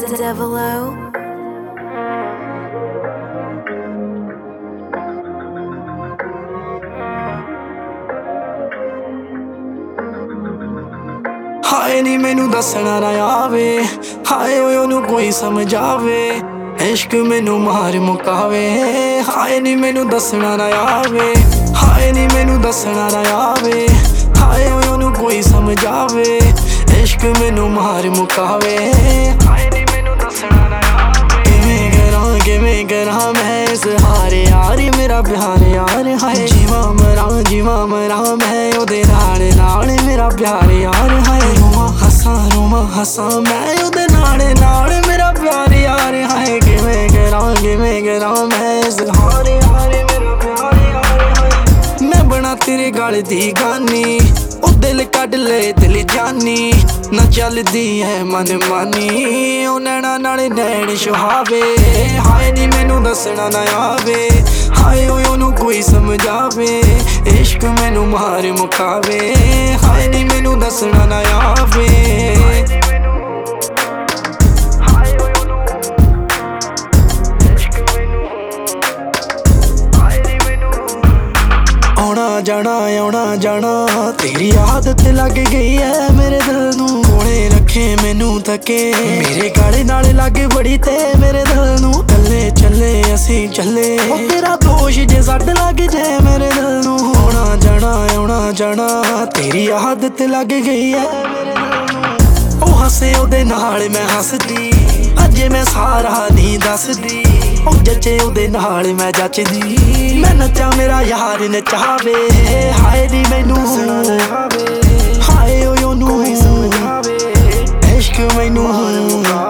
Devilo. ਹਾਏ ਨੀ ਮੈਨੂੰ ਦੱਸਣਾ ਨਾ ਆਵੇ, ਹਾਏ ਓਏ ਉਹਨੂੰ ਕੋਈ ਸਮਝਾਵੇ, ਇਸ਼ਕ ਮੈਨੂੰ ਮਾਰ ਮੁਕਾਵੇ। ਹਾਏ ਨੀ ਮੈਨੂੰ ਦੱਸਣਾ ਨਾ ਆਵੇ, ਹਾਏ ਨੀ ਮੈਨੂੰ ਦੱਸਣਾ ਨਾ ਆਵੇ, ਹਾਏ ਓਏ ਉਹਨੂੰ ਕੋਈ ਸਮਝਾਵੇ, ਇਸ਼ਕ ਮੈਨੂੰ ਮਾਰ ਮੁਕਾਵੇ। ਹਾਏ ਨੀ ਮੈਨੂੰ ਦੱਸਣਾ ਨਾ ਆਵੇ, ਕਿਵੇਂ ਕਰਾਂ ਮੈਂ ਇਜ਼ਹਾਰ ਯਾਰ ਮੇਰਾ ਪਿਆਰ ਯਾਰ। ਹਾਏ ਜੀਵਾਂ ਮਰਾਂ ਮੈਂ ਉਹਦੇ ਨਾਲ ਮੇਰਾ ਪਿਆਰ ਯਾਰ। ਹਾਏ ਰੋਵਾਂ ਹੱਸਾਂ ਮੈਂ ਉਹਦੇ ਨਾਲ ਮੇਰਾ ਪਿਆਰ ਯਾਰ। ਹਾਏ ਕਿਵੇਂ ਕਰਾਂ ਮੈਂ ਇਜ਼ਹਾਰ ਯਾਰ ਮੇਰਾ ਪਿਆਰ ਯਾਰ। ਮੈਂ ਬਣਾ ਤੇਰੇ ਗਲ ਦੀ ਗਾਨੀ, ਉਹ ਦਿਲ ਕੱਢ ਲੈ ਦਿਲ ਜਾਨੀ, ਨਾ ਚੱਲਦੀ ਐ ਮਨ ਮਾਨੀ, ਉਹ ਨੈਣਾ ਨਾਲ ਨੈਣ ਸੁਹਾਵੇ। ਹਾਏ ਨੀ ਮੈਨੂੰ ਦੱਸਣਾ ਨਾ ਆਵੇ, ਹਾਏ ਓਏ ਉਹਨੂੰ ਕੋਈ ਸਮਝਾਵੇ, ਇਸ਼ਕ ਮੈਨੂੰ ਮਾਰ ਮੁਕਾਵੇ। ਹਾਏ ਨੀ ਮੈਨੂੰ ਦੱਸਣਾ ਨਾ ਆਵੇ, ਆਉਣਾ ਜਾਣਾ ਤੇਰੀ ਆਦਤ ਲੱਗ ਗਈ ਐ ਮੇਰੇ ਦਿਲ ਨੂੰ। ਕੋਲੇ ਰੱਖੇ ਮੈਨੂੰ ਤੱਕੇ ਮੇਰੇ ਗਾਲੇ ਨਾਲ ਲੱਗ ਬੜੀ ਤੇ ਮੇਰੇ ਦਿਲ ਨੂੰ। ਚੱਲੇ ਅਸੀਂ ਚੱਲੇ, ਉਹ ਤੇਰਾ ਦੋਸ਼ ਜੇ ਸੱਟ ਲੱਗ ਜੇ ਮੇਰੇ ਦਿਲ ਨੂੰ। ਆਉਣਾ ਜਾਣਾ ਤੇਰੀ ਆਦਤ ਲੱਗ ਗਈ ਐ ਮੇਰੇ ਦਿਲ ਨੂੰ। ਉਹ ਹੱਸੇ ਉਹਦੇ ਨਾਲ ਮੈਂ ਹੱਸਦੀ, ਅਜੇ ਮੈਂ ਸਾਰਾ ਨਹੀਂ ਦੱਸਦੀ, ਉਹ ਜੱਚੇ ਉਹਦੇ ਨਾਲ ਮੈਂ ਜੱਚਦੀ। ਮੈਂ ਨੱਚਾਂ ਮੇਰਾ ਯਾਰ ਨਚਾਵੇ, ਹਾਏ ਨੀ ਮੈਨੂੰ ਹਾਏ ਓਏ ਉਹਨੂੰ ਇਸ਼ਕ ਮੈਨੂੰ